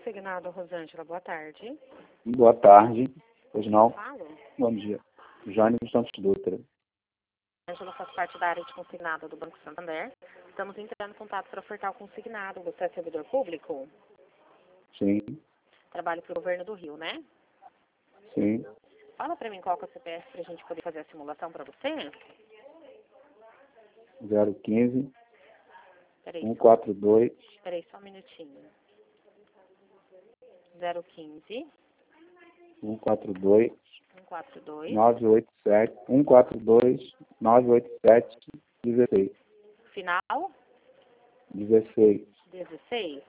Consignado, Rosângela, boa tarde. Boa tarde. Pois não? Falo. Bom dia. Jânio dos Santos Dutra. Ângela faz parte da área de consignado do Banco Santander. Estamos entrando em contato para ofertar o consignado. Você é servidor público? Sim, Trabalho para o governo do Rio, né? sim. Fala para mim qual que é o CPF para a gente poder fazer a simulação para você. 015 Peraí, 142 só um minutinho. 015 142 142 987 142 987 16 final 16. 16.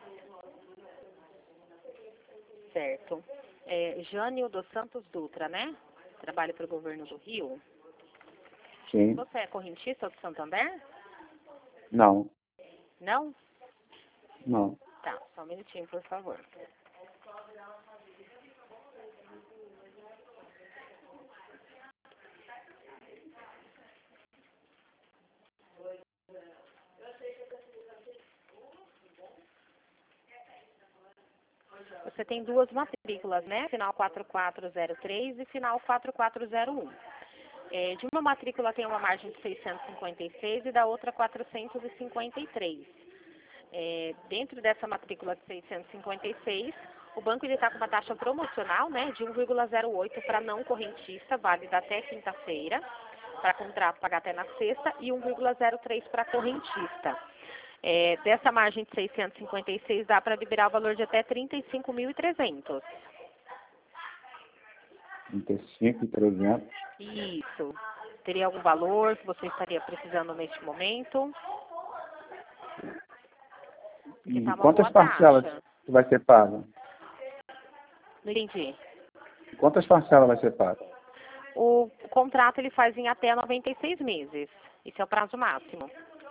Certo. Jânio dos Santos Dutra, né? Trabalho para o governo do Rio. Sim. Você é correntista do Santander? Não. Não? Não. Tá, só um minutinho, por favor. Você tem duas matrículas, né? Final 4403 e final 4401. De uma matrícula tem uma margem de 656 e da outra 453. Dentro dessa matrícula de 656, o banco está com uma taxa promocional, né, de 1,08 para não correntista, válida até quinta-feira, para contrato pagar até na sexta, e 1,03 para correntista. Dessa margem de 656 dá para liberar o valor de até 35.300. 35.300. Isso. Teria algum valor que você estaria precisando neste momento? Porque E tá uma quantas boa parcelas taxa. vai ser paga? Não entendi. Quantas parcelas vai ser paga? O contrato ele faz em até 96 meses. Esse é o prazo máximo.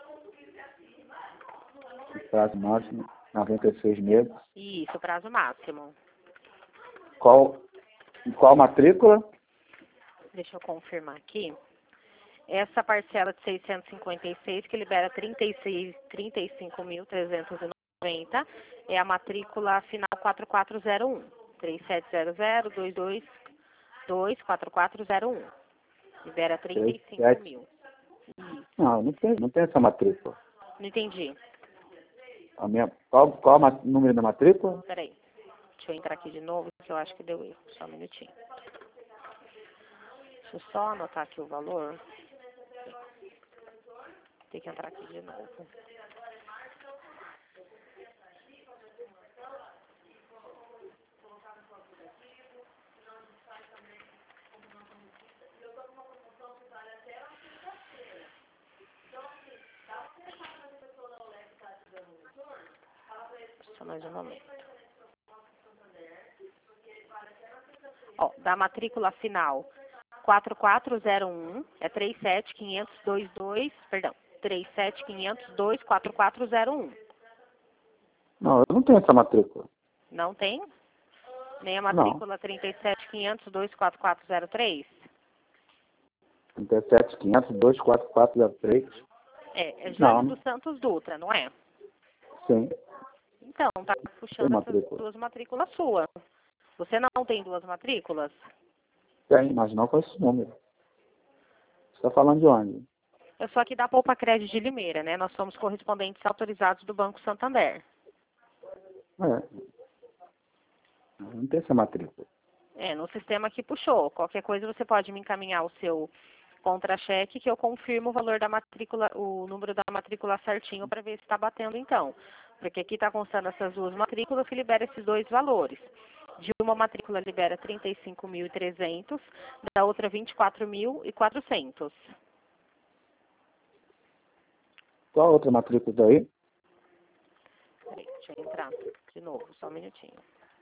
O prazo máximo 96 meses. Isso, o prazo máximo. Qual matrícula? Deixa eu confirmar aqui. Essa parcela de 656, que libera 35.390, é a matrícula final 4401. 3700-222-4401. Libera 35 mil. Não tem essa matrícula. Não entendi. Qual o número da matrícula? Peraí. Deixa eu entrar aqui de novo, que eu acho que deu erro. Só um minutinho. Deixa eu só anotar aqui o valor. Tem que entrar aqui de novo. Só mais um momento. Da matrícula final 4401 é 37.502.4401. Não, eu não tenho essa matrícula. Não tem? Nem a matrícula 37.502.4403? 37.502.4403. É Jânio dos Santos Dutra, não é? Sim. Então, tá puxando essas duas matrículas suas. Você não tem duas matrículas? Tem, mas não com esse número. Você está falando de onde? Eu sou aqui da Poupa Crédito de Limeira, né? Nós somos correspondentes autorizados do Banco Santander. Não tem essa matrícula. No sistema que puxou. Qualquer coisa você pode me encaminhar o seu contra-cheque que eu confirmo o valor da matrícula, o número da matrícula certinho para ver se está batendo então. Porque aqui está constando essas duas matrículas que libera esses dois valores. De uma matrícula libera 35.300, da outra 24.400. Qual a outra matrícula daí? Peraí, deixa eu entrar de novo, só um minutinho.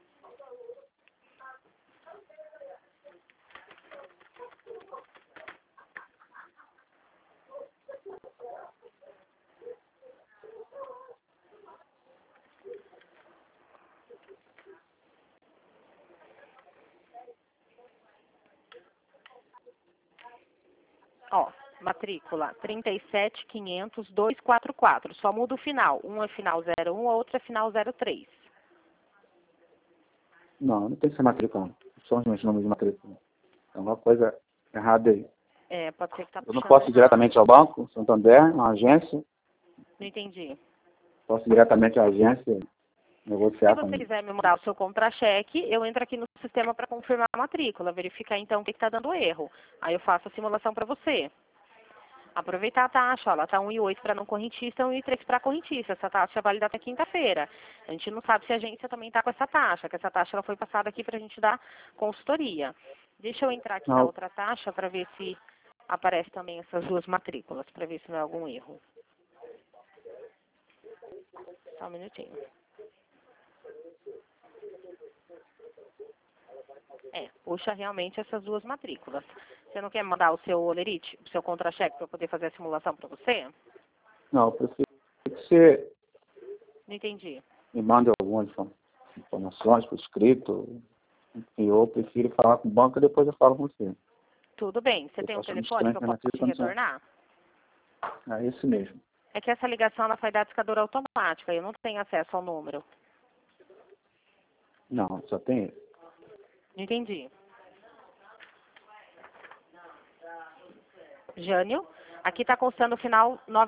Matrícula 37.500.244. Só muda o final. Um é final 01, a outra é final 03. Não, não tem que ser matrícula, não. São os meus números de matrícula. Tem alguma coisa errada aí. Pode ser que tá Eu não puxando posso ir errado. diretamente ao banco, Santander, uma agência. Não entendi. Posso ir diretamente à agência negociar Se você também. quiser me mudar o seu contra-cheque, eu entro aqui no sistema para confirmar a matrícula, verificar então o que está dando erro. Aí eu faço a simulação para você. Aproveitar a taxa, ó, ela está 1,8 para não correntista, 1,3 para correntista. Essa taxa é válida até quinta-feira. A gente não sabe se a agência também está com essa taxa, que essa taxa ela foi passada aqui para a gente dar consultoria. Deixa eu entrar aqui na Não, outra taxa para ver se aparece também essas duas matrículas, para ver se não é algum erro. Só um minutinho. Puxa realmente essas duas matrículas. Você não quer mandar o seu olerite, o seu contra-cheque para poder fazer a simulação para você? não, eu prefiro que você Não entendi. me mande algumas informações por escrito. E eu prefiro falar com o banco e depois eu falo com você. Tudo bem. Você Eu tem um tô achando telefone estranho que eu que a posso te matrícula não retornar? é esse mesmo. É que essa ligação ela foi da discadora automática. Eu não tenho acesso ao número. Não, só tem esse. Não entendi. Jânio, aqui está constando o final 9.